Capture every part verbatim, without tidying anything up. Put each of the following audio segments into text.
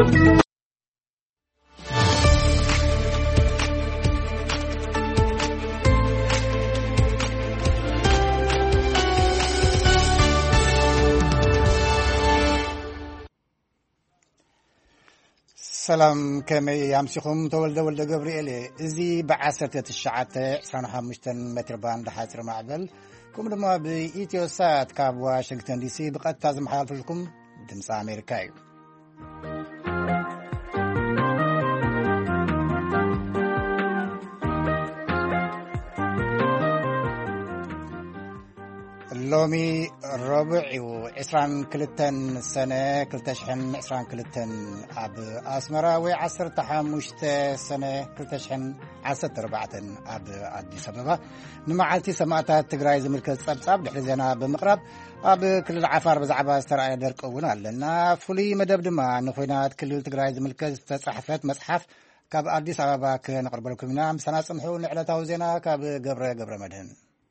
سلام كمي يامسيكم تولد ولد جبريل إزي بعثرة الشعات سنة خمسة متر باند حاتر معبل كم لما بإيتيو سات كاب واشنطن دي سي بقد تازم حال لكم دمس أمريكاي لومي ربع وعسران كلتن سنة كلتشحن عسران كلتن أب أسمرا وعصر تحمشت سنة كلتشحن عصر ربعة أب أديس أبابا نمعالتي سماعتها تقراي زملكة صبصاب دحر زينا بمقرب أب كل العفار بزعبا استرعي درك أونا لنا فولي مدب دما نخوينات كل تقراي زملكة صحفات مصحف كاب أديس أبابا كنقرب لكم نام سنة سمحو نعلتاو زينا كاب قبر قبر مدهن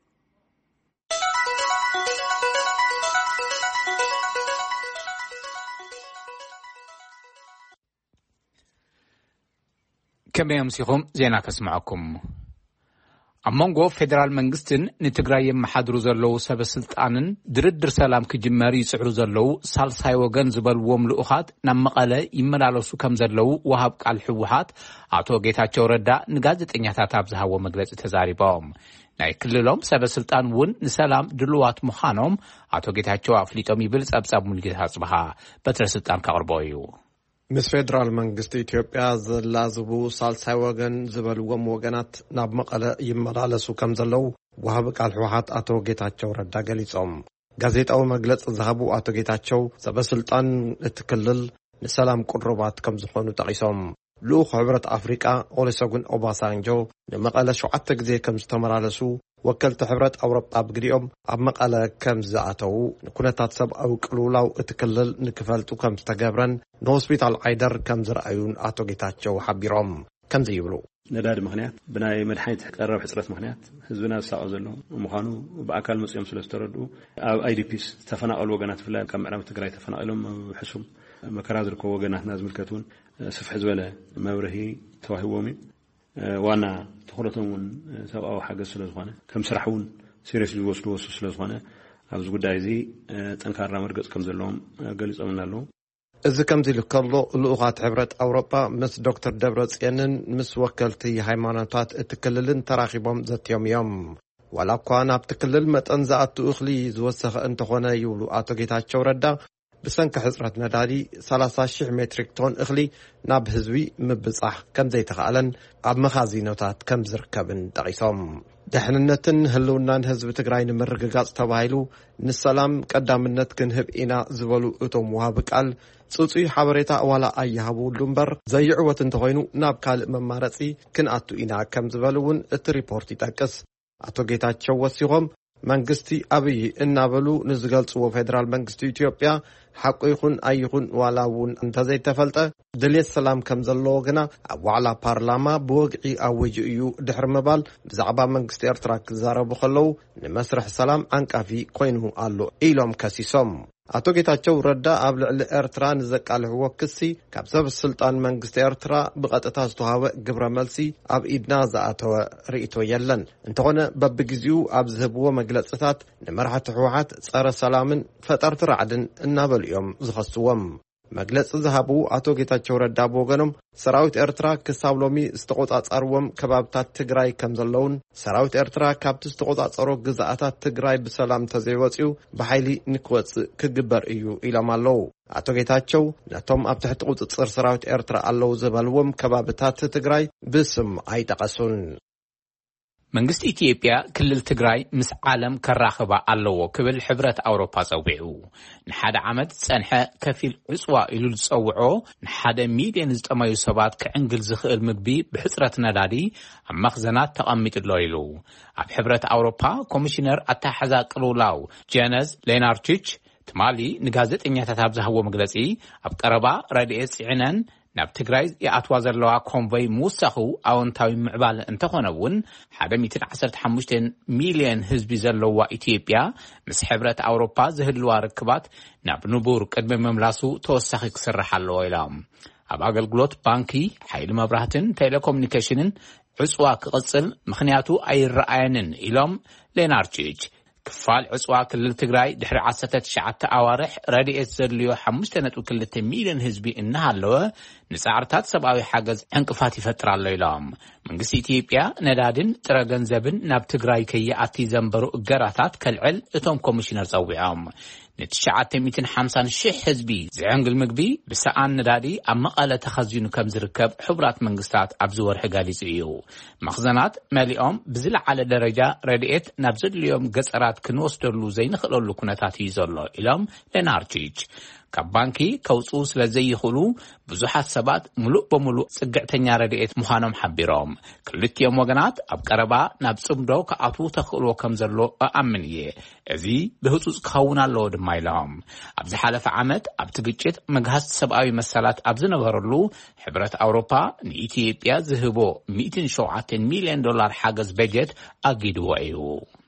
كم يمسيكم زينا كسمعكم أمانغو فدرال منغستن نتقراي محادرو زلو سبسلطانن دردر سلام كجماري سعرو زلو سالساي وغن زبالوم لؤخات نمقالة يملالوسو كم زلو وهاب قال حوحات عطو جيتاچو ردا نغازطኛታት ኣብዝሃዎ መግለጽ ተዛሪቦም ናይ ክልሎም ሰበስልጣን ውን ንሰላም ድልዋት ምዃኖም አቶ ጌታቸው አፍሊጦም ይብል ጸብጻብ ሙልጌታ ጽባሃ በትረስልጣን ካቀርበዩ ምስ ፌደራል መንግስት ኢትዮጵያ ዘላዝቡ ሳልሳይ ወገን ዝበልዎም ወገናት ናብ መቀለ ይመላለሱ ከም ዘለው ወሃብ ቃል ሕወሓት አቶ ጌታቸው ረዳ ገሊጾም ጋዜጣዊ መግለጽ ዝሃቡ አቶ ጌታቸው ሰበስልጣን እትክልል ንሰላም ቁርባት ከም ዝኾኑ ጠቂሶም ልኡኽ ሕብረት አፍሪካ ኦሉሴጉን ኦባሳንጆ ንመቀለ ሸውዓተ ግዜ ከም ዝተመላለሱ ወከልቲ ሕብረት አውሮጳ ብግዲኦም ኣብ መቀለ ከም ዝኣተው ንኩነታት ሰብኣዊ ቅልውላው እትክልል ንክፈልጡ ከም ዝተገብረን ንሆስፒታል ዓይደር ከም ዝረኣዩን አቶ ጌታቸው ሓቢሮም ከም ዝይብሉ ነዳድ ምኽንያት ብናይ መድሓኒት ቀረብ ሕፅረት ምኽንያት ህዝብና ዝሳቆ ዘሎ ምዃኑ ብኣካል መጽኦም ስለ ዝተረድኡ ኣብ አይዲፒስ ተፈናቀሉ ወገናት ፍላይ ከም ምዕራብ ትግራይ ተፈናቀሎም ሕሱም መከራ ዝርከቡ ወገናትና ዝምልከቱን ስፍሕ ዝበለ መብርሂ ተዋሂቦም ዋና ተኸለቶምን ሰብኣዊ ሓገዝ ስለ ዝኾነ ከም ስራሕውን ሲሪየስ ዝወስዱ ወሱ ስለ ዝኾነ ኣብዚ ጉዳይ እዚ ጠንካራ መርገጽ ከም ዘለዎም ገሊጾምና ኣለዉ እዚ ከም ዝልከሎ ልኡኻት ሕብረት አውሮጳ ምስ ዶክተር ደብረጽዮንን ምስ ወከልቲ ሃይማኖታት እትክልልን ተራኺቦም ዘትዮም እዮም ዋላ እኳ ናብቲ ክልል መጠን ዝኣቱ እኽሊ ዝወሰኸ እንተኾነ ይብሉ አቶ ጌታቸው ረዳ ብሰንኪ ሕፅረት ነዳዲ ሰላሳ ሺህ ሜትሪክ ቶን እኽሊ ናብ ህዝቢ ምብጻሕ ከም ዘይተኻኣለን ኣብ መኻዚኖታት ከም ዝርከብን ጠቂሶም ድሕንነትን ህልውናን ህዝቢ ትግራይ ንምርግጋጽ ተባሂሉ ንሰላም ቀዳምነት ክንህብ ኢና ዝበሉ እቶም ወሃብ ቃል ጽጹይ ሓበሬታ ዋላ ኣይሃቡሉ እምበር ዘይዕወት እንተኾይኑ ናብ ካልእ መማረጺ ክንኣቱ ኢና ከም ዝበሉውን እቲ ሪፖርት ይጠቅስ አቶ ጌታቸው ወሲኾም መንግስቲ አብይ እናበሉ ንዝገልጽዎ ፌደራል መንግስቲ ኢትዮጵያ ሓቁ ይኹን ኣይኹን ዋላውን እንተዘይተፈልጠ ድሌት ሰላም ከም ዘለዎ ግና ኣብ ዋዕላ ፓርላማ ብወግዒ ኣወጅ እዩ ድሕሪ ምባል ብዛዕባ መንግስቲ ኤርትራ ክዛረቡ ከለዉ ንመስርሕ ሰላም ዓንቃፊ ኮይኑ ኣሎ ኢሎም ከሲሶም አቶ ጌታቸው ረዳ ኣብ ልዕሊ ኤርትራ ንዘቃልሕዎ ክሲ ካብ ሰበስልጣን መንግስቲ ኤርትራ ብቐጥታ ዝተዋሃበ ግብረ መልሲ ኣብ ኢድና ዝኣተወ ርእይቶ የለን እንተኾነ በብግዚኡ ኣብ ዝህብዎ መግለጽታት ንመራሕቲ ሕወሓት ጸረ ሰላምን ፈጠርቲ ራዕድን እናበሉ እዮም ዝኸስዎም መግለጽ ዝሃቡ አቶ ጌታቸው ረዳ ብወገኖም ሰራዊት ኤርትራ ክሳብ ሎሚ ዝተቆጻጸርዎም ከባብታት ትግራይ ከም ዘለውን ሰራዊት ኤርትራ ካብቲ ዝተቆጻጸሮ ግዛኣታት ትግራይ ብሰላም ተዘይወጽዩ ብሓይሊ ንክወጽእ ክግበር እዩ ኢሎም ኣለዉ አቶ ጌታቸው ነቶም ኣብ ትሕቲ ቁጽጽር ሰራዊት ኤርትራ ኣለዉ ዝበልዎም ከባብታት ትግራይ ብስም ኣይጠቐሱን መንግስቲ ኢትዮጵያ ክልል ትግራይ ምስ ዓለም ከራኸባ ኣለዎ ክብል ሕብረት አውሮፓ ጸውዒኡ ንሓደ ዓመት ጸንሐ ከፊል ዕጽዋ ኢሉ ዝጸውዖ ንሓደ ሚልዮን ዝጠማዩ ሰባት ክዕንግል ዝኽእል ምግቢ ብሕጽረት ነዳዲ ኣብ መኽዘናት ተቐሚጥሎ ኢሉ ኣብ ሕብረት አውሮፓ ኮሚሽነር ኣታሓዛ ቅልውላው ጄነስ ሌናርቺች ትማሊ ንጋዜጠኛታት ኣብ ዝሃቦ መግለጺ ኣብ ቀረባ ረድኤት ጽዕነን ናብ ትግራይ የኣትዋ ዘለዋ ኮንቮይ ሙሳኹ ኣወንታዊ ምዕባል እንተኾነውን ሓደ ሚእትን ዓሰርተ ሓሙሽተ ሚልዮን ህዝቢ ዘለዋ ኢትዮጵያ ምስ ሕብረት አውሮፓ ዝህልዋ ርክባት ናብ ንቡር ቅድሚ መምላሱ ተወሳኺ ክስራሕ ኣለዎ ኢሎም ኣብ ኣገልግሎት ባንኪ ሓይሊ መብራህትን ቴሌኮሙኒኬሽንን ዕጽዋ ክቕጽል ምኽንያቱ ኣይረኣየንን ኢሎም ሌናርቺች ክፋል ዕጽዋ ክልል ትግራይ ድሕሪ ዓሰርተ ትሽዓተ ኣዋርሕ ረድኤት ዘድልዮ ሓሙሽተ ነጥቢ ክልተ ሚልዮን ህዝቢ እናሃለወ ንጻዕርታት ሰብኣዊ ሓገዝ ዕንቅፋት ይፈጥር ኣሎ ኢሎም መንግስቲ ኢትዮጵያ ነዳድን ጥረ ገንዘብን ናብ ትግራይ ከይኣቲ ዘንበሩ እገራታት ከልዕል እቶም ኮሚሽነር ጸዊዖም ንትሽዓተ ሚእትን ሓምሳን ሽሕ ህዝቢ ዝዕንግል ምግቢ ብሰኣን ነዳዲ ኣብ መቐለ ተኸዚኑ ከም ዝርከብ ሕቡራት መንግስታት ኣብ ዝወርሒ ገሊጹ እዩ መኽዘናት መሊኦም ብዝለዓለ ደረጃ ረድኤት ናብ ዘድልዮም ገጸራት ክንወስደሉ ዘይንኽእለሉ ኩነታት እዩ ዘሎ ኢሎም ሌናርቺች ካብ ባንኪ ከውፁ ስለ ዘይኽእሉ ብዙሓት ሰባት ሙሉእ በሙሉእ ጽግዕተኛ ረድኤት ምዃኖም ሓቢሮም ክልቲኦም ወገናት ኣብ ቀረባ ናብ ጽምዶ ከኣትዉ ተኽእልዎ ከም ዘሎ ኣኣምን እየ እዚ ብህፁፅ ክኸውን ኣለዎ ድማ ኢሎም ኣብ ዝሓለፈ ዓመት ኣብቲ ግጭት መግሃዝቲ ሰብኣዊ መሰላት ኣብ ዝነበረሉ ሕብረት ኣውሮፓ ንኢትዮጵያ ዝህቦ ሚእትን ሸውዓተ ሚልዮን ዶላር ሓገዝ በጀት ኣጊድዎ እዩ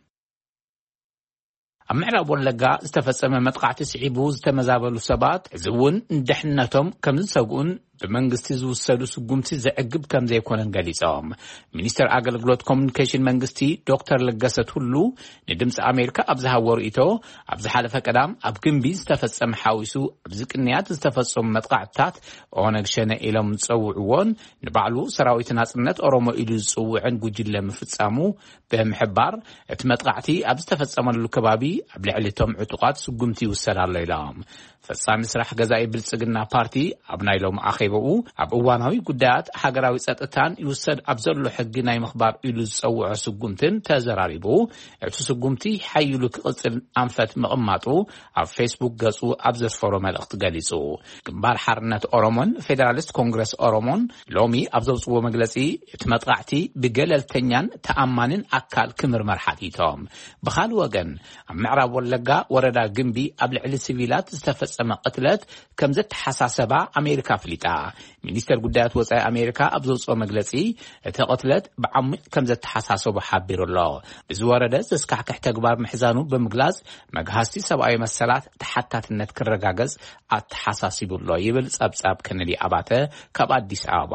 ኣብ ምዕራብ ወለጋ ዝተፈጸመ መጥቃዕቲ ስዒቡ ዝተመዛበሉ ሰባት ዝውን ድሕነቶም ከም ዝሰግኡን ብመንግስቲ ዝውሰዱ ስጉምቲ ዘዕግብ ከም ዘይኮነን ገሊጾም ሚኒስትር ኣገልግሎት ኮሙኒኬሽን መንግስቲ ዶክተር ለገሰት ሁሉ ንድምፂ ኣሜሪካ ኣብ ዝሃወሩ ኢቶ ኣብ ዝሓለፈ ቀዳም ኣብ ግንቢ ዝተፈጸመ ሓዊሱ ኣብ ዝቅንያት ዝተፈጸሙ መጥቃዕትታት ኦነግ ሸነ ኢሎም ዝጸውዕዎን ንባዕሉ ሰራዊት ናጽነት ኦሮሞ ኢሉ ዝጽውዕን ጉጅለ ምፍጻሙ ብምሕባር እቲ መጥቃዕቲ ኣብ ዝተፈጸመሉ ከባቢ ኣብ ልዕሊ እቶም ዕጡቃት ስጉምቲ ይውሰድ ኣሎ ኢሎም ፈጻሚ ስራሕ ገዛኢ ብልጽግና ፓርቲ ኣብ ናይሎም ኣኼብኡ ኣብ እዋናዊ ጉዳያት ሃገራዊ ጸጥታን ይውሰድ ኣብ ዘሎ ሕጊ ናይ ምኽባር ኢሉ ዝጸውዖ ስጉምትን ተዘራሪቡ እቲ ስጉምቲ ሓይሉ ክቕጽል ኣንፈት ምቕማጡ ኣብ ፌስቡክ ገጹ ኣብ ዘስፈሮ መልእኽቲ ገሊጹ ግንባር ሓርነት ኦሮሞን ፌደራሊስት ኮንግረስ ኦሮሞን ሎሚ ኣብ ዘውጽዎ መግለጺ እቲ መጥቃዕቲ ብገለልተኛን ተኣማንን ኣካል ክምርመር ሓቲቶም ብኻልእ ወገን ኣብ ምዕራብ ወለጋ ወረዳ ግንቢ ኣብ ልዕሊ ሲቪላት ዝተፈጸመ قتلت كم زت حساسبة أمريكا فليتا ሚኒስተር ጉዳያት ወጻኢ ኣሜሪካ ኣብ ዘውጽኦ መግለጺ እቲ ቅትለት ብዓሚቕ ከም ዘተሓሳሰቡ ሓቢሩሎ ብዝወረደ ዘስካሕክሕ ተግባር ምሕዛኑ ብምግላጽ መግሃስቲ ሰብኣዊ መሰላት ተሓታትነት ክረጋገጽ ኣተሓሳሲቡሎ ይብል ጸብጻብ ከነዲ ኣባተ ካብ አዲስ አበባ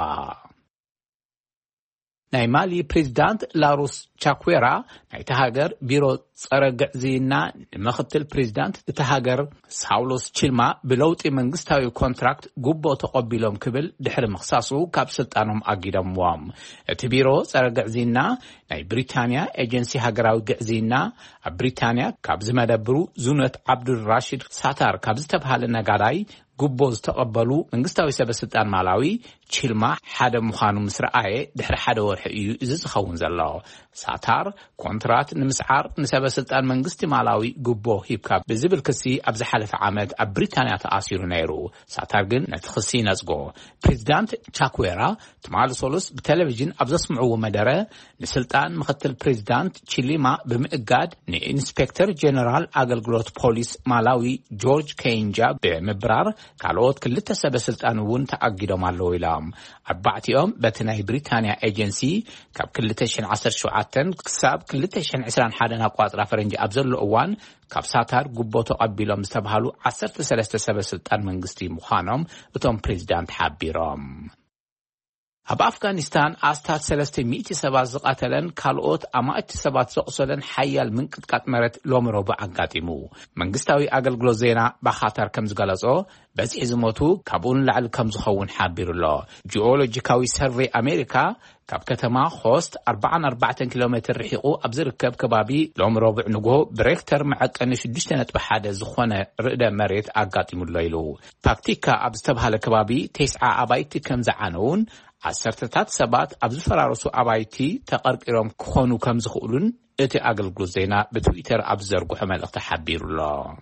ናይ ማሊ ፕሬዝዳንት ላሩስ ቻኩዌራ ናይ ተሃገር ቢሮ ጸረግዕዚና ምክትል ፕሬዝዳንት ተሃገር ሳውሎስ ቺልማ ብለውጢ መንግስታዊ ኮንትራክት ጉቦ ተቀቢሎም ክብል ድሕሪ መኽሳሱ ካብ ስልጣኖም ኣጊዶምዎም እቲ ቢሮ ጸረግዕዚና ናይ ብሪታንያ ኤጀንሲ ሃገራዊ ግዕዚና ኣብ ብሪታንያ ካብ ዝመደብሩ ዙነት ዓብዱል ራሺድ ሳታር ካብ ዝተባሃለ ነጋዳይ ጉቦ ዝተቀበሉ መንግስታዊ ሰበስልጣን ማላዊ ቺልማ ሓደ ምዃኑ ምስረኣየ ድሕሪ ሓደ ወርሒ እዩ እዚ ዝኸውን ዘሎ ሳታር ኮንትራት ንምስዓር ንሰበስልጣን መንግስቲ ማላዊ ጉቦ ሂብካ ብዝብል ክሲ ኣብ ዝሓለፈ ዓመት ኣብ ብሪታንያ ተኣሲሩ ነይሩ ሳታር ግን ነቲ ክሲ ነጽጎ ፕሬዝዳንት ቻኩዌራ ትማል ሶሉስ ብቴሌቪዥን ኣብ ዘስምዕዎ መደረ ንስልጣን ምክትል ፕሬዝዳንት ቺሊማ ብምእጋድ ንኢንስፔክተር ጀነራል አገልግሎት ፖሊስ ማላዊ ጆርጅ ኬንጃ ብምብራር ካልኦት ክልተ ሰበስልጣን እውን ተኣጊዶም ኣለዉ ኢሎም ኣርባዕቲኦም በቲ ናይ ብሪታንያ ኤጀንሲ ካብ ክልተ ሺህ ዓሰርተ ሸውዓተ ክሳብ ክልተ ሺህ ዒስራን ሓደ ኣቋጽራ ፈረንጂ ኣብ ዘሎ እዋን ካብ ሳታር ጉቦ ተቀቢሎም ዝተባሃሉ ዓሰርተ ሰለስተ ሰበስልጣን መንግስቲ ምዃኖም እቶም ፕሬዝዳንት ሓቢሮም ኣብ ኣፍጋኒስታን ኣስታት ሰለስተ ሚእቲ ሰባት ዝቃተለን ካልኦት ኣማእቲ ሰባት ዘቁሰለን ሓያል ምንቅጥቃጥ መሬት ሎሚ ረቡዕ ኣጋጢሙ መንግስታዊ ኣገልግሎት ዜና ባኻታር ከም ዝገለጾ በዝሒ ዝሞቱ ካብኡን ላዕሊ ከም ዝኸውን ሓቢሩሎ ጂኦሎጂካዊ ሰርቬይ ኣሜሪካ ካብ ከተማ ሆስት ኣርባዕን ኣርባዕተን ኪሎ ሜትር ርሒቑ ኣብ ዝርከብ ከባቢ ሎሚ ረቡዕ ንግሆ ብሬክተር መዐቀኒ ሽዱሽተ ነጥቢ ሓደ ዝኾነ ርዕደ መሬት ኣጋጢሙሎ ኢሉ ፓክቲካ ኣብ ዝተባሃለ ከባቢ ተስዓ ኣባይቲ ከም ዝዓነውን ዓሰርተታት ሰባት ኣብ ዝፈራረሱ ኣባይቲ ተቐርቂሮም ክኾኑ ከም ዝኽእሉን እቲ ኣገልግሎት ዜና ብትዊተር ኣብ ዘርግሖ መልእኽቲ ሓቢሩሎ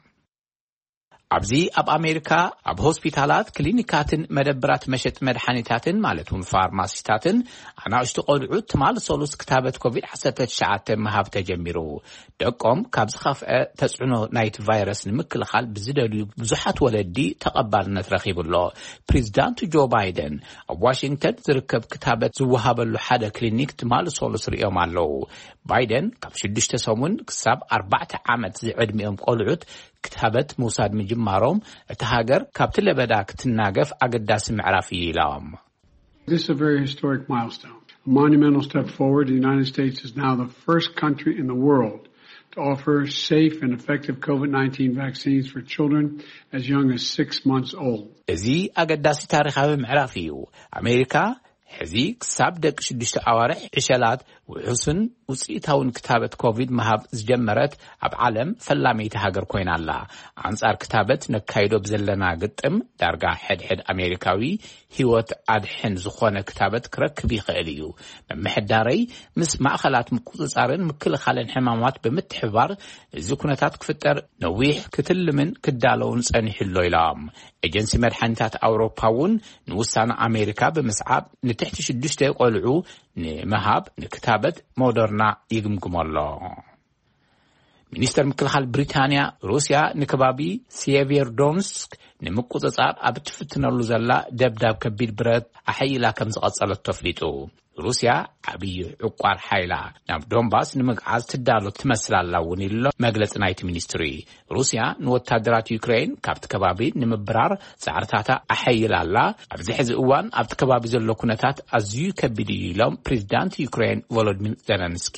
ኣብዚ ኣብ ኣሜሪካ ኣብ ሆስፒታላት ክሊኒካትን መደብራት መሸጢ መድሓኒታትን ማለት እውን ፋርማሲታትን ኣናእሽቱ ቆልዑ ትማል ሶሉስ ክታበት ኮቪድ ዓሰርተ ትሽዓተ ምሃብ ተጀሚሩ ደቆም ካብ ዝኸፍአ ተጽዕኖ ናይቲ ቫይረስ ንምክልኻል ብዝደልዩ ብዙሓት ወለዲ ተቐባልነት ረኺቡሎ ፕሬዝዳንት ጆ ባይደን ኣብ ዋሽንግተን ዝርከብ ክታበት ዝወሃበሉ ሓደ ክሊኒክ ትማል ሶሉስ ሪኦም ኣለዉ ባይደን ካብ ሽዱሽተ ሰሙን ክሳብ ኣርባዕተ ዓመት ዝዕድሚኦም ቆልዑት كتابت موساد مجمارهم اتهاجر كابتل لبدا كتناقف أقداس معرفي لهم. This is a very historic milestone, a monumental step forward. The United States is now the first country in the world to offer safe and effective COVID nineteen vaccines for children as young as six months old. እዚ أقداس تاريخي معرفي أمريكا حزي كساب دك شدشت أوارح عشلات وحسن وصيتاون كتابة كوفيد مهاب زجمرت أب عالم فلامي تهاجر كوين الله عنصار كتابة نكايدو بزلنا قطم دارقا حد حد أمريكاوي هيوت عدحن زخونة كتابة كرك بيخيليو بمحداري مس مأخلات مقوصارن مكل خالن حمامات بمتحبار زكونتات كفتر نويح كتل من كدالون سانح اللويلام اجنسي مدحنتات أوروباون نوسان أمريكا بمسعاب نتحت شدشتي قلعو نمهاب نكتابة مودرنا يقمقم الله. ሚኒስተር ምክልኻል ብሪታንያ ሩስያ ንከባቢ ሲየቨርዶንስክ ንመቆጻጸር ኣብ ትፍትነሉ ዘላ ደብዳብ ከቢድ ብረት ኣሐይላ ከም ዝቐጸለት ተፍሊጡ ሩስያ ዓብይ ዕቋር ሓይላ ናብ ዶንባስ ንምግዓዝ ትዳሎ ትመስላላ እውን ኢሎ መግለጽ ናይቲ ሚኒስትሪ ሩስያ ንወታደራት ዩክሬን ካብቲ ከባቢ ንምብራር ጻዕርታታ ኣሐይላላ ኣብዚ ሕዚ እዋን ኣብቲ ከባቢ ዘሎ ኩነታት ኣዝዩ ከቢድ እዩ ኢሎም ፕሬዝዳንት ዩክሬን ቮሎዲሚር ዜለንስኪ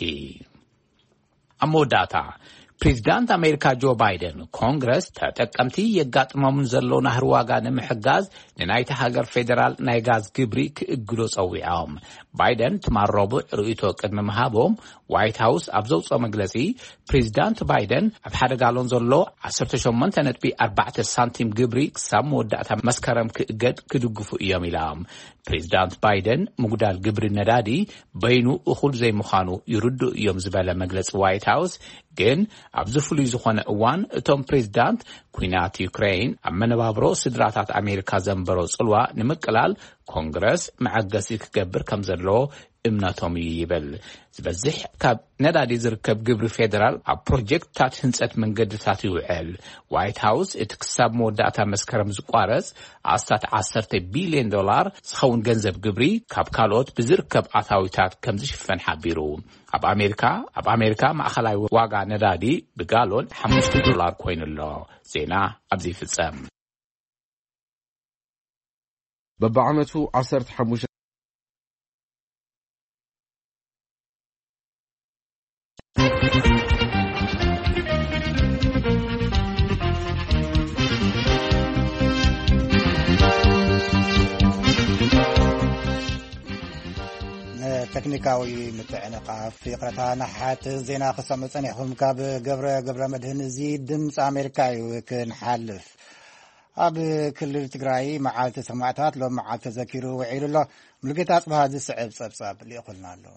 ኣሞዳታ ፕሬዝዳንት አሜሪካ ጆ ባይደን ኮንግረስ ተጠቀምቲ የጋጥመሙን ዘሎ ናህር ዋጋ ንምሕጋዝ ንናይቲ ሃገር ፌደራል ናይ ጋዝ ግብሪ ክእግዶ ጸዊዖም ባይደን ተማረቡ ርእይቶ ቅድመ መሃቦም ዋይት ሃውስ ኣብዘውጾ መግለጺ ፕሬዝዳንት ባይደን ኣብ ሓደ ጋሎን ዘሎ ዓሰርተ ሸሞንተ ነጥቢ ኣርባዕተ ሳንቲም ግብሪ ክሳብ መወዳእታ መስከረም ክእገድ ክድግፉ እዮም ኢሎም ፕሬዝዳንት ባይደን ሙግዳል ግብሪ ነዳዲ በይኑ እኹል ዘይምዃኑ ይርዱ እዮም ዝበለ መግለጽ ዋይት ሃውስ ግን ኣብ ዝፍሉይ ዝኾነ እዋን እቶም ፕሬዝዳንት ኩናት ዩክሬን ኣብ መነባብሮ ስድራታት ኣሜሪካ ዘንበሮ ጽልዋ ንምቅላል ኮንግረስ መዓገሲ ክገብር ከም ዘሎ እምነቶም ይብል ዝበዝሕ ካብ ነዳዲ ዝርከብ ግብሪ ፌደራል ኣብ ፕሮጀክትታት ህንጸት መንገድታት ይውዕል ዋይት ሃውስ እቲ ክሳብ መወዳእታ መስከረም ዝቋረጽ ኣስታት ዓሰርተ ቢልዮን ዶላር ዝኸውን ገንዘብ ግብሪ ካብ ካልኦት ብዝርከብ ኣታዊታት ከም ዝሽፈን ሓቢሩ ኣብ ኣሜሪካ ኣብ ኣሜሪካ ማእኸላይ ዋጋ ነዳዲ ብጋሎን ሓሙሽተ ዶላር ኮይኑሎ ዜና ኣብዚ ፍጸም በብዓመቱ ዓሰርተ ሓሙሽተ تكنيكاوي متعنقة في قرطان حات زينا خصم صنيحهم كاب قبر قبر مدهن زيد دمس أمريكاي وكن حلف أب كل تقرأي معالت سماعتات لو معالت تذكروا وعيلوا له ملقيتات بهذا الصعب صعب صعب اللي قلنا له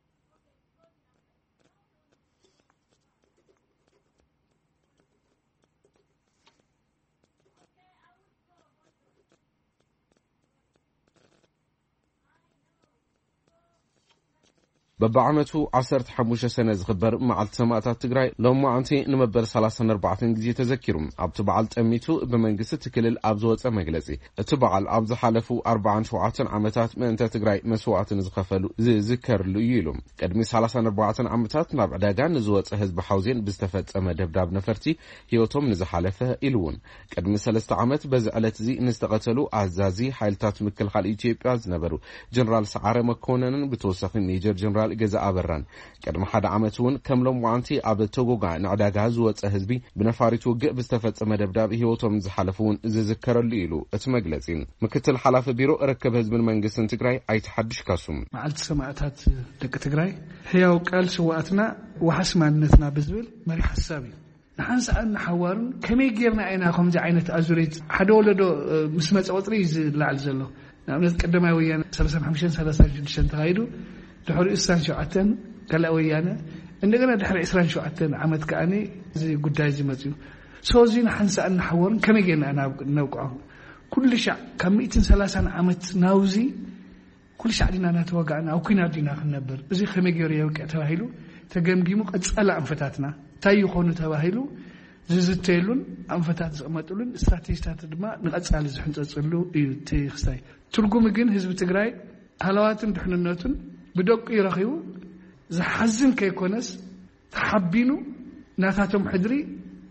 በብዓመቱ ዓሰርተ ሓሙሽተ ሰነ ዝኽበር መዓልቲ ሰማዕታት ትግራይ ሎም መዓንቲ ንመበል ሰላሳን ኣርባዕተን ግዜ ተዘኪሩ ኣብቲ በዓል ጠሚቱ ብመንግስቲ ትክልል ኣብ ዝወፀ መግለጺ እቲ በዓል ኣብ ዝሓለፉ ኣርባዓን ሸውዓተን ዓመታት ምእንተ ትግራይ መስዋዕትን ዝኸፈሉ ዝዝከርሉ እዩ ኢሉ ቅድሚ ሰላሳን ኣርባዕተን ዓመታት ናብ ዕዳጋ ንዝወፀ ህዝቢ ሓውዜን ብዝተፈጸመ ደብዳብ ነፈርቲ ህይወቶም ንዝሓለፈ ኢሉውን ቅድሚ ሰለስተ ዓመት በዚ ዕለት እዚ ንዝተቐተሉ ኣዛዚ ሓይልታት ምክልኻል ኢትዮጵያ ዝነበሩ ጀነራል ሰዓረ መኮነንን ብተወሳኺ ሜጀር ጀነራል ገዛ አበራን ቀድሞ ሓደ ዓመት እውን ከምሎም ዋንቲ ኣብ ተጎጋ ንዕዳጋ ዝወፀ ህዝቢ ብነፋሪት ውግእ ብዝተፈጸመ ደብዳብ ህይወቶም ዝሓለፉን ዝዝከረሉ ኢሉ እቲ መግለጺ ምክትል ሓላፊ ቢሮ ረከብ ህዝብን መንግስትን ትግራይ ኣይተሓድሽ ካሱም መዓልቲ ሰማዕታት ደቂ ትግራይ ሕያው ቃል ስዋዕትና ወሓስማንነትና ብዝብል መሪ ሓሳብ እዩ ንሓንሳእን ሓዋርን ከመይ ጌርና ኢና ከምዚ ዓይነት ኣዙሪት ሓደ ወለዶ ምስ መፀ ወጥሪ ዝላዕል ዘሎ ንኣብነት ቀዳማይ ወያነ ሰላሳ ሓሙሽተ ሰላሳ ሽዱሽተ ተኻይዱ ድሕሪ عشرين ሸውዓተ ካልእ ወያነ እንደገና ድሕሪ عشرين ሸውዓተ ዓመት ከኣኒ እዚ ጉዳይ ዝመጽዩ ሶዚን ሓንሳእን ሓወርን ከመይ ጌርና ናውቃሁ ኩሉ ሻዕ ካብ مئة وثلاثين ዓመት ናውዚ ኩሉ ሻዕ ዲና ናተወጋዕና ኣብ ኩናት ዲና ክንነብር እዚ ከመይ ጌሩ የውቅዕ ተባሂሉ ተገምጊሙ ቀጻላ አንፈታትና ታይ ይኾኑ ተባሂሉ ዝዝተይሉን አንፈታት ዝቕመጡሉን ስትራቴጂታት ድማ ንቀጻሊ ዝሕንጸጽሉ እዩ ትኽስታይ ትርጉም ግን ህዝቢ ትግራይ ሃላዋትን ድሕንነቱን بدق يرخيو زحزن كيكونس تحبينو ناتاتهم حدري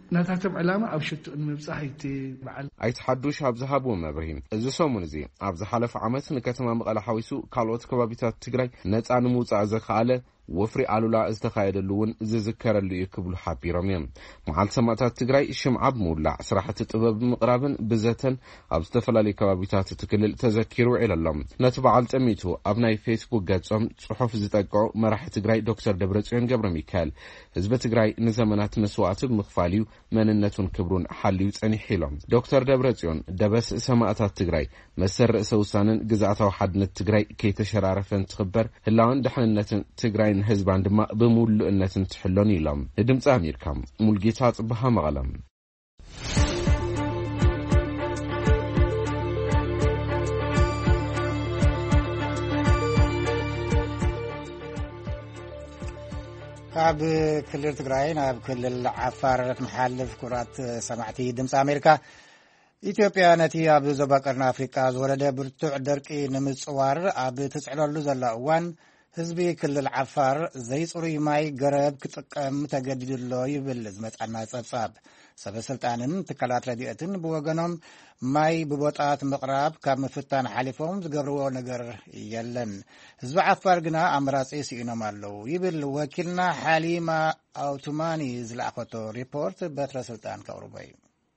ناتاتم علامة أو شتو المبصحيتي بعل أي تحدوش أبزهابو مبرهين إذا سومن زي أبز حلف عمت نكتما مقالة حويسو كالوت كبابيتات تجري نت أنا موت أزخ على وفري علولا استخايد اللون زذكر اللي يكبلو حبيرم يم محل سماتات تجري شمعب مولع صراحة تطبب مقرابا بزتن أبستفلالي كبابيتات تكلل تذكروا إلى اللهم نتبع التميتو أبناي فيسبوك قدسهم صحف زتقعوا مرح تجري دكتور دبرتسيون جبر ميكال حزب تجري نزمنات مسوات بمخفاليو مننتون كبرون حليو تاني حيلهم دكتور دبرتسيون دبس سماتات تجري مسر سوسانن جزعتو حدنت تجري كي تشرارفن تخبر هلاون دحننتن تجري حزب عندما بمول الناس تحلوني لهم ندمت أميركم ملقيتات بها مغلم عب كل تقرأين عب كل عفار محلف كرات سمعتي دمس أمريكا إثيوبيا نتي عب زبقرنا أفريقيا زولده برتوع دركي نمصوار عب تسعلو زلا وان حزبي كل العفار زي صوري ماي قرب كتقم تجدد الله يبلز متعنا صبصاب سب سلطانن تكالات رديئتن بوغنهم ماي ببوطات مقراب كاب مفتان حالفهم زقبروا نقر يلن حزب عفار قنا أمراس سيئنهم اللو يبل وكلنا حاليما أوتماني زلعفتو ريبورت بطر سلطان كوروباي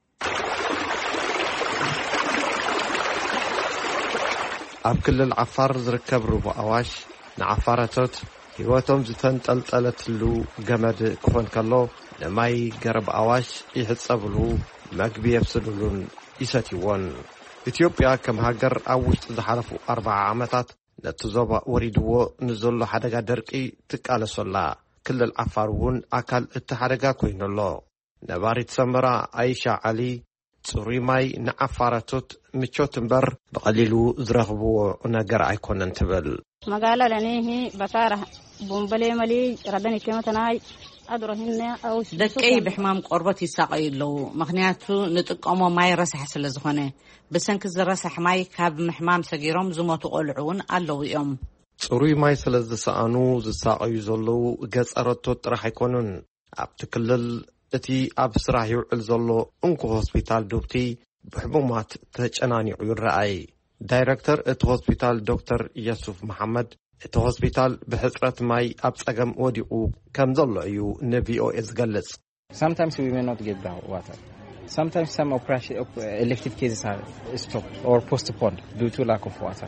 أب كل العفار زركب ربو أواش نعفارتوت هيواتهم زتنطلطلت له جمد كفن كلو لماي قرب أواش يحصبلو مغبي يفسدلون يساتيون إثيوبيا كم هاجر أوش تزحرفوا أربع عامات نتزوبا وريدو نزل حدقا درقي تقال صلا كل العفارون أكل اتحدقا كوين الله نباري تسمرا عيشة علي صوري ماي نعفارتوت مچوت مبر بقليلو زرخبو نقر ايكونن تبل مقالة لنيه بطارة بومبلي ملي ردني كمتناي أدرهن أو دكي بحمام قربتي ساقي لو مغنياتو نتقومو ماي رسح سلزخونه بسنك الرسح ماي كاب محمام سجيروم زموتو قلعون ألو يوم صوري ماي سلز سانو زساقي زلو قصرتوت راح يكونن ابتكلل اتي اب سراح يوعل زلو انكو هوسبيتال دوبتي بحبومات تجناني عيون رأي دايركتور ات هوسبيتال دكتور يوسف محمد ات هوسبيتال بحصرت ماي ابصقم وديقو كم زلو ايو نبي او اس قلص sometimes we may not get the water sometimes some operation elective cases are stopped or postponed due to lack of water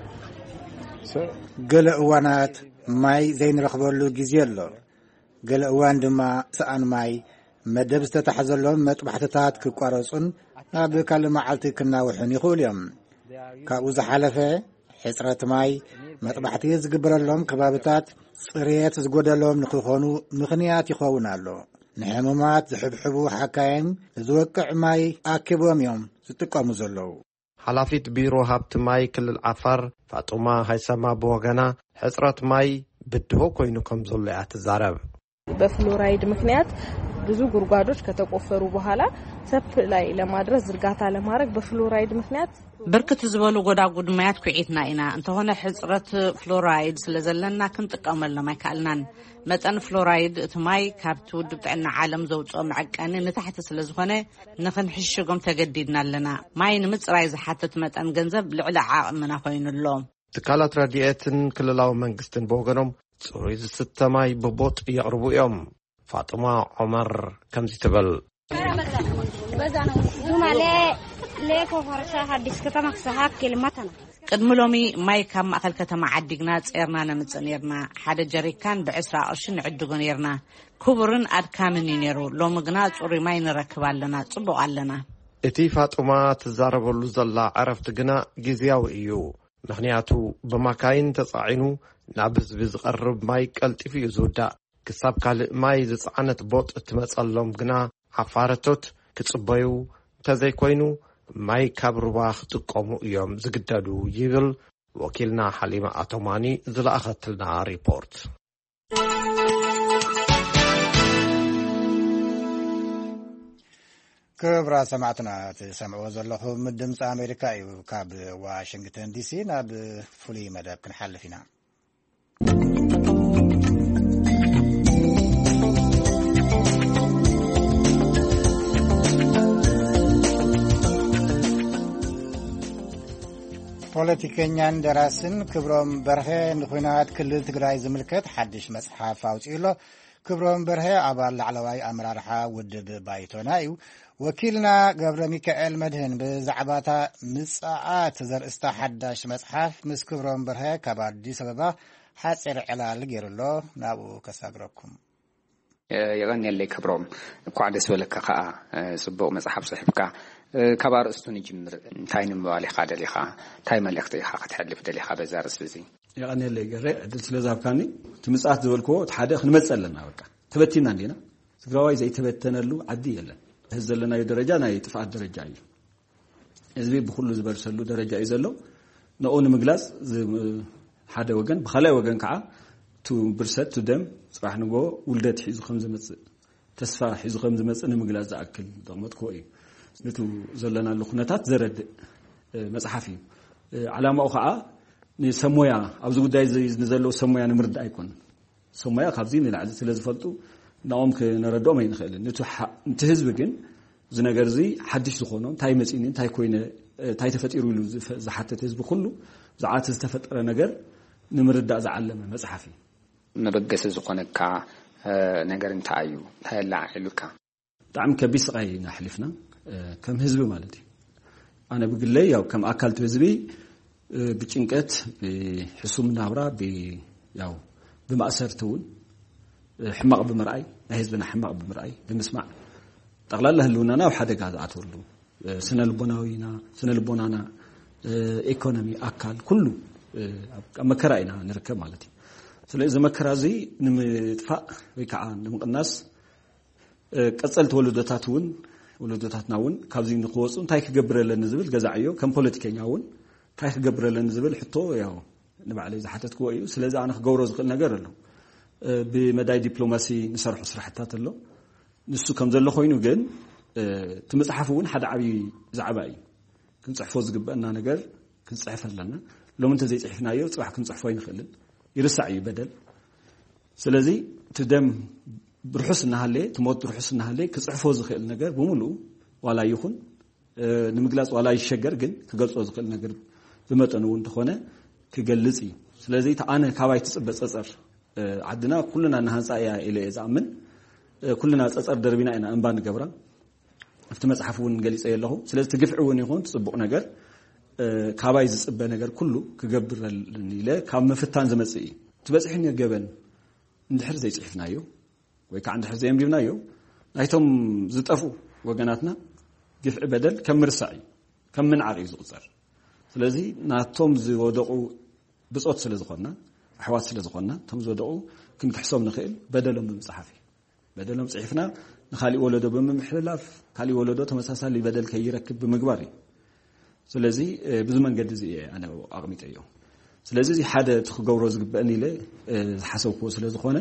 so قال اوانات ماي زين رخبلو غزيلو قال اوان دما سان ماي مدب استتحزلهم مطبحتات كقرصن اب كلمه عالتي كنا وحن يقول يوم كاوز حلفه حصرت ماي مطبحتي زغبرلهم كبابتات صريات زغدلهم نخونو مخنيات يخونالو نحممات زحبحبو حكاين زوقع ماي اكبوم يوم ستقامو زلو حلافيت بيرو هابت ماي كل العفر فاطمه هيسما بوغنا حصرت ماي بدو كوينو كم زلات زارب بفلورايد مكنيات ብዙ ጉርጓዶች ከተቆፈሩ በኋላ ሰፕ ላይ ለማድረስ ዝርጋታ ለማድረግ በፍሎራይድ ምክንያት بركت زبالو ጎዳጉድ ማያት ኩዒትና ኢና እንተሆነ ሕጽረት ፍሎራይድ ስለዘለና ክንጥቀመልና ማይ ካልናን መጠን ፍሎራይድ እትማይ ካብቲ ውድብ ጥዕና ዓለም ዘውጾ መዐቀኒ ንታሕቲ ስለዝኾነ ንኽንሕሽጎም ተገዲድና ኣለና ማይ ንምጽራይ ዝሓትት መጠን ገንዘብ ልዕሊ ዓቕምና ኮይኑሎ ትካላት ረድኤትን ክልላዊ መንግስትን በወገኖም ጽሩይ ዝስተማይ ብቦጥ ይቕርቡ እዮም فاطمة عمر كم تبل قدم لومي ماي كم أكل كتما عدقنا تسيرنا نمتسنيرنا حدا جريكان بعسرة أرشن عدقون يرنا كبرن أدكامن ينيرو لو مقنا توري ماي نركبال لنا تبقى لنا اتي فاطمة تزارب اللوزلا عرفت قنا جزياو إيو مخنياتو بمكاين تصاعينو نابز بزقرب ماي كالتفي زودا كساب كالي ماي زصعنت بوط اتمصلهم غنا عفارتوت كصبيو تزي كوينو ماي كابرواخ تقومو يوم زغدادو يبل وكيلنا حليمة أتوماني زلا أخذتلنا ريبورت كبرى سمعتنا تسمعوا زلخو من دمس أمريكا كاب واشنطن دي سي ناب فولي مداب كنحل فينا ፖለቲከኛን ደራስን ክብሮም በርሄ ንኹናት ክልል ትግራይ ዝምልከት ሓድሽ መጽሓፍ አውጽኢሎ ክብሮም በርሄ አባል ላዕለዋይ አመራርሓ ውድብ ባይቶና እዩ ወኪልና ገብረ ሚካኤል መድህን ብዛዕባታ ምጽአት ዘርእስታ ሓዳሽ መጽሓፍ ምስ ክብሮም በርሄ ካብ አዲስ አበባ ሓፂር ዕላል ገይሩሎ ናብኡ ከሳግረኩም يغني كبروم كوعدس ولا كخا صبوا مصحف صحفكا كبار استوني جمر تاين موالي خادل لخا تاي ملختي خا تحلف دلي خا بزارس بزي يغني لي غري دل سلازابكاني تمصات زولكو تحده خنمصلنا بقى تبتينا عندنا تغراوي زي تبتنلو عدي يلا هزلنا درجه ناي طفات درجه اي حزبي بكل زبرسلو درجه يزلو نقول مغلاص حدا وجن بخلاي وجن كعا تو برسات تو دم صراح نغو ولدت حيز خمس مص تسفا حيز خمس مص نمغلاص اكل ضمت كوي نتو زلنا لخنتات زرد مصحفي علامه خا ني سمويا ابز غداي زي نزلو سمويا نمرد ايكون سمويا خابزين العز سلازفلطو ناوم كنردو ما ينخل نتو انت حزب كن زنغر زي حدش زخونو تاي مصينين تاي كوينه تاي تفطيرو زحتت حزب كله زعات استفطر ነገር نمرد زعلم مصحفي نبغس زخونكا ነገር እንታዩ ታይላ حلوካ طعم كبيس قاي نحلفنا كم حزب مالتي انا بقول ያው كم አካልት ህዝቢ بጭንቀት بحسوم نابرا ب ያው بمأسرتون حماق بمرأي حزبنا حماق بمرأي بنسمع ጠቅላላ ህልውናና ወሓደጋ ዝኣትወሉ ስነ ልቦናዊና ስነ ልቦናና ኢኮኖሚ አካል ኩሉ መከራይና ንርከብ ማለት እዩ ስለዚህ መከራዚ ንምጥፋእ ወይ ከዓ ንምቅናስ ቀጸልት ወለዶታቱን ወለዶታትናውን ካብዚ ንኽወጹ እንታይ ክገብረለን ዝብል ገዛዕዮ ከም ፖለቲከኛውን እንታይ ክገብረለን ዝብል ሕቶ ያው ንባዕለይ ዝሓተትኩ እዩ ስለዚህ ኣነ ክገብሮ ዝኽእል ነገር ኣሎ ብመዳይ ዲፕሎማሲ ንሰርሑ ስራሕታት ኣሎ ንሱ ከም ዘሎ ኮይኑ ግን ትመጽሐፉን ሓደ ዓቢ ዛዕባ እዩ ክንጽሕፎ ዝግበአና ነገር ክንጽሕፍ ኣለና ሎም እንተ ዘይጽሕፍናዮ ጽባሕ ክንጽሕፎ ይንኽእልን ይርሳዕ እዩ በደል ስለዚህ ትደም ብርሑስ እናሃለ ትሞት ብርሑስ እናሃለ ክጽሕፎ ዝኽእል ነገር በሙሉ ዋላ ይኹን ንምግላጽ ዋላ ይሸገር ግን ክገልጾ ዝኽእል ነገር ብመጠኑ እንተኾነ ክገልጽ እዩ ስለዚህ ተኣነ ካባይ ትጽበጽ ጸጸር ዓድና ኩልና ንሃንጻ እያ ኢለ ዝኣምን ኩልና ጸጸር ደርቢና ኢና እንባ ንገብራ ኣብቲ መጽሐፉን ገሊጸ የለኹ ስለዚህ ትግፍዕውን ይኹን ጽቡቕ ነገር ካባይ ዝጽበ ነገር ኩሉ ክገብረልን ኢለ ካብ መፍታን ዝመጽእ እዩ ትበጽሕን የገበን እንድሕር ዘይጽሕፍናዮ ወይ ከዓ እንድሕር ዘየምሪብናዮ ናይቶም ዝጠፉ ወገናትና ግፍዕ በደል ከም ምርሳዕ እዩ ከም ምንዓቕ እዩ ዝቑጸር ስለዚህ ናቶም ዝወደቑ ብጾት ስለ ዝኾንና ኣሕዋት ስለ ዝኾንና እቶም ዝወደቑ ክንክሕሶም ንኽእል በደሎም ብምጽሓፍ እዩ በደሎም ጽሒፍና ንኻሊእ ወለዶ ብምምሕልላፍ ካሊእ ወለዶ ተመሳሳሊ በደል ከይረክብ ብምግባር እዩ ስለዚህ ብዙ መንገዲ እዚ ኣነ ኣቕሚጠ እዩ ስለዚህ እዚ ሓደ ትኽገብሮ ዝግበአን ኢለ ዝሓሰብክዎ ስለ ዝኾነ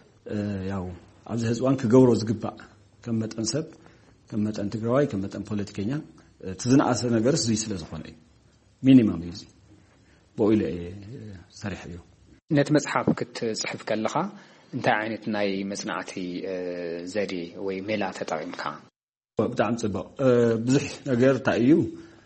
ያው ኣብዚ ህዝባን ክገብሮ ዝግባእ ከም መጠን ሰብ ከም መጠን ትግራዋይ ከም መጠን ፖለቲከኛ ትዝነኣሰ ነገርስ እዚ ስለ ዝኾነ እዩ ሚኒመም እዩ እዚ ብኡ ኢለ ሰሪሕ እዩ ነቲ መጽሓፍ ክትጽሕፍ ከለኻ እንታይ ዓይነት ናይ መጽናዕቲ ዘዴ ወይ ሜላ ተጠቒምካ ብጣዕሚ ጽቡቕ ብዙሕ ነገር እንታይ እዩ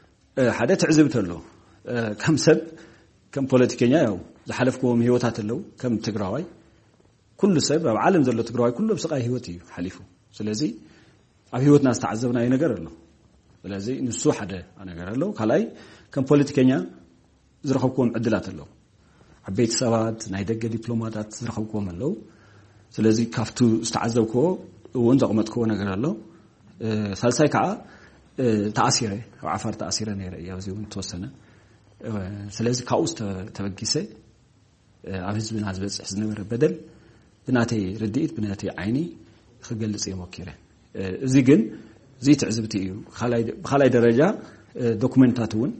ሓደ ትዕዝብት ኣሎ ከም ሰብ ከም ፖለቲከኛ ያው ዝሓለፍክዎም ህይወታት ኣለው ከም ትግራዋይ ኩሉ ሰብ ኣብ ዓለም ዘሎ ትግራዋይ ኩሉ ብስቃይ ህይወት እዩ ሓሊፉ ስለዚ ኣብ ህይወትና ዝተዓዘብናዮ ነገር ኣሎ ስለዚ ንሱ ሓደ ነገር ኣሎ ካልኣይ ከም ፖለቲከኛ ዝረኸብክዎም ዕድላት ኣለው ዓበይቲ ሰባት ናይ ደገ ዲፕሎማታት ዝረኸብክዎም ኣለው ስለዚ ካብቱ ዝተዓዘብክዎ እውን ዘቕመጥክዎ ነገር ኣሎ ሳልሳይ ከዓ ተኣሲረ ኣብ ዓፋር ተኣሲረ ነይረ እያ እዚ እውን ተወሰነ ስለዚ ካብኡ ተበጊሰ ኣብ ህዝብና ዝበፅሕ ዝነበረ በደል ብናተይ ርድኢት ብናተይ ዓይኒ ክገልጽ የሞኪረ እዚ ግን እዚ ትዕዝብቲ እዩ ብኻልኣይ ደረጃ ዶኩሜንታት እውን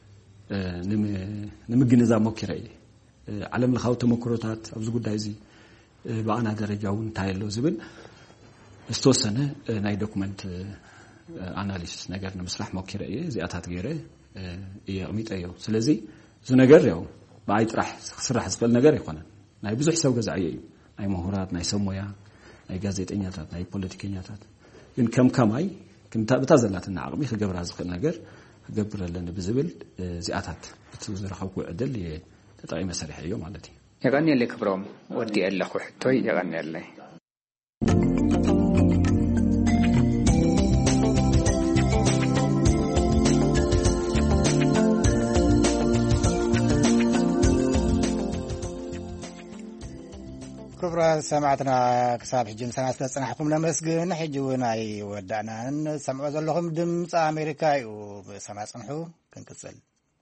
ንምግንዛብ ሞኪረ እየ ዓለም ለኻዊ ተመክሮታት ኣብዚ ጉዳይ እዚ ብኣና ደረጃ እውን እንታይ ኣሎ ዝብል ዝተወሰነ ናይ ዶኩሜንት አናሊሲስ ነገር ንምስራሕ ሞኪረ እየ እዚኣታት ገይረ እየ ኣቕሚጠ እዮ ስለዚ እዚ ነገር ያው ብኣይ ጥራሕ ክስራሕ ዝኽእል ነገር ኣይኮነን ናይ ብዙሕ ሰብ ገዛዕየ እዩ ናይ ምሁራት ናይ ሰብ ሞያ ናይ ጋዜጠኛታት ናይ ፖለቲከኛታት ግን ከም ከማይ ብታ ዘላትና ዓቕሚ ክገብራ ዝኽእል ነገር ገብረለን ብዝብል ዚኣታት እቲ ዝረኸብኩ ዕድል ተጠቂመ ሰሪሕ እዩ ማለት እዩ يغني لك بروم ودي لك حتى يغني لي كبرى سمعتنا كساب حجم سنة سنحكم لمسجن حجونا أي ودعنا سمعوا لهم دمس أمريكا وبسمع سنحو كنكسل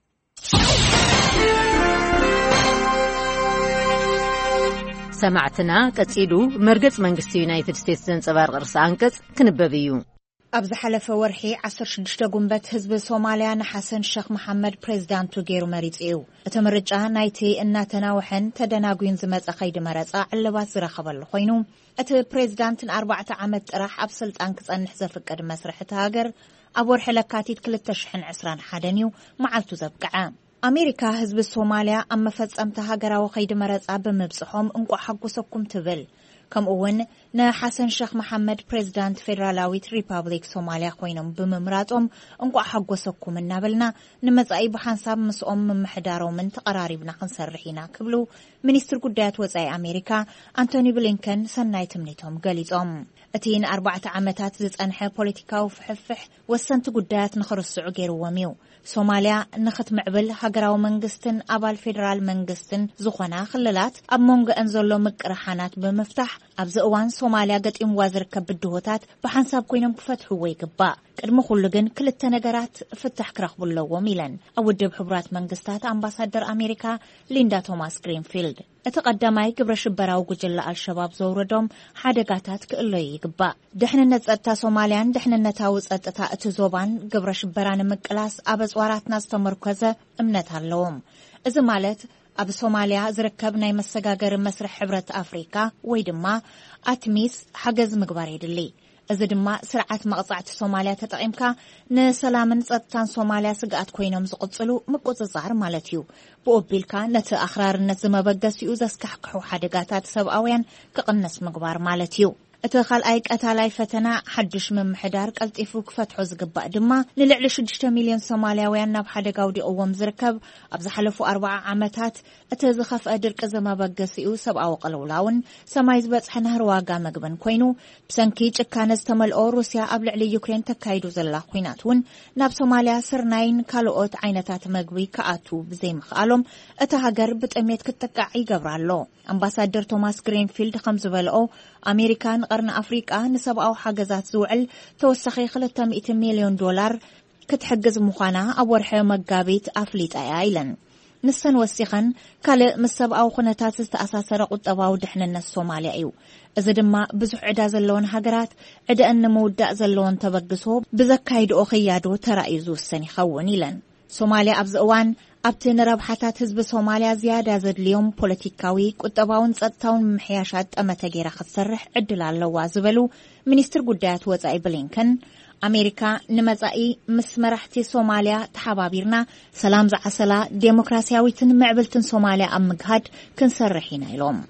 سمعتنا كتيلو مرقص منغستي يونايتد ستيتس زنصبار قرص انقص كنببيو أبز حلف ورحي عصر شدشتا قنبت حزب سوماليا نحسن الشيخ محمد بريزيدانتو غيرو مريض إيو اتمرجع نايتي إنا تناوحن تدناقوين زمت أخيد مرزا علبات زرخب اللخوينو ات بريزيدانتن أربعة عامت راح أبسلت أنكس أن نحزف قد مسرح تهاجر أبور حلقاتي كلتشحن عسران حادنيو معالتو زبقعا أمريكا حزب الصوماليا أما فتصمت هاجرا وخيد مرزا بمبصحهم انقو حقوسكم تبل كم أون نا حسن شيخ محمد بريزيدانت فيدرالاويت ريبابليك صوماليا خوينم بممراتهم انقو حقوسكم النابلنا نمزعي بحنساب مسؤوم من محدارو من تقراريبنا خنسرحينا كبلو منيستر قدات وزعي أمريكا أنتوني بلينكن سناي تمنيتهم قليتهم اتين أربعة عامتات زيت أنحي بوليتيكا وفحفح وسنت قدات نخرص عقير وميو صوماليا نخت معبل هاجراو منغستن أبال فيدرال منغستن زخونا خلالات أب مونغ أنزلو مقرحانات بمفتح أبز أوان صوماليا قد إموازر كبدوهتات بحنساب كوينم كفتحو ويقبا قدمو خلقن كل التنقرات فتح كرخبو اللو وميلان أود بحبرات منغستات أمباسادر أمريكا ليندا توماس جرينفيلد اتقدماي قبر شبراو قجل الشباب زوردهم حادقاتات كألو يقبا دحننت أتا صوماليان دحننت هاوز أتا اتزوبان قبر شبران مقلاس أبز وارات ناس تمركزة امنت هاللوم إذا مالت أب صوماليا زركب ناي مسجاجر مسرح حبرة أفريقيا ويدما أتميس حجز مقباري دلي إذا دما سرعة مقطعة صوماليا تطعمك نسلامن صدتان صوماليا سقات كوينهم زقصلو مقوز الظهر مالتيو بقبيلكا نت أخرار النزمة بقدس يوزس كحكحو حدقاتات سبقاوين كقنس مقبار مالتيو اتخال ايك اتالاي فتنا حدش من محدار قلطيفو كفتحو زقبا دما نلعل شدشتا مليون صومالياويان ناب حدقاو دي قوام زركب ابزحلفو أربعة عامتات اتزخف ادرك زما بقسيو سبقاو قلولاون سمايز بصحن هرواقا مقبن كوينو بسنكي چكانز تملقو روسيا ابلعلي يوكرين تكايدو زلا خويناتون ناب صوماليا سرناين كالووت عينتات مقبي كاتو بزي مخالوم اتهاجر بتأميت كتكاعي قبرالو امباسادر توماس جرينفيلد خمز بلقو أمريكان قرن أفريقيا نسبقوا حجزات زوعل توسخي خلتا مئة مليون دولار كتحجز مخانا أورح مقابيت أفليت آيلاً نسن وسيخن كال مسبقوا خناتات استأساسر قطباو دحنن الصومالي أيو إذا دما بزح عدا زلون هجرات عدا أن مودة زلون تبقسو بزكايد أخيادو ترأيزو السني خوني لن صوماليا أبزقوان أبتن ربحتات حزب صوماليا زيادة زد اليوم بوليتيكاوي قطباون صدتاون محياشات أما تغير خسرح عدل على وازبلو منيستر قدات وزاي بلينكن أمريكا نمزائي مسمرحتي صوماليا تحبابيرنا سلام زعسلا ديمقراسياويتن معبلتن صوماليا أم مقهد كنسرحينا يلوم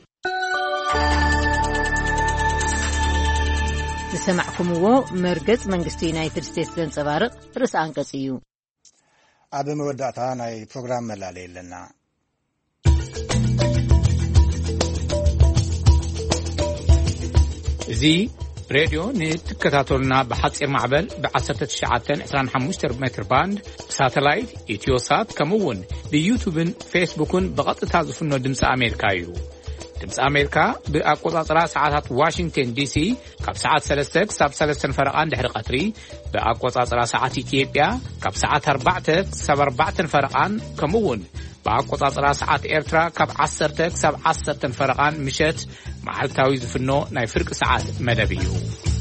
نسمعكم هو مرقز منغستي يونايتد ستيتس زنصبارق رس أنقصيو أبي مودعتها ناي بروغرام ملالي لنا زي راديو نتكتاتولنا بحصير معبل بعصرة تشعاتن عسران حموشتر متر باند ساتلايت إتيوسات كمون بيوتيوبن فيسبوكن بغط تازفنو دمس أمريكايو دمس أمريكا بأقوطاطرا ساعات واشنطن دي سي كاب ساعات سلستك ساب سلستن فرقان دحر قطري بأقوطاطرا ساعات إثيوبيا كاب ساعات أربعتك ساب أربعتن فرقان كمون بأقوطاطرا ساعات إيرترا كاب عصرتك ساب عصرتن فرقان مشت معالتاوي زفنو ناي فرق ساعات مدبيو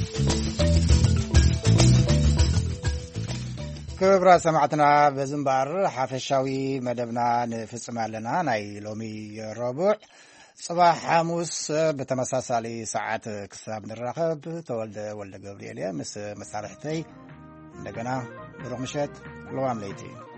كبرا سمعتنا بزنبار حافشاوي مدبنا نفسما لنا ناي لومي ربع صباح حاموس بتمساسالي ساعات كساب نراقب تولد ولد قبريليا مس مسارحتي لقنا بروح مشات لوام ليتي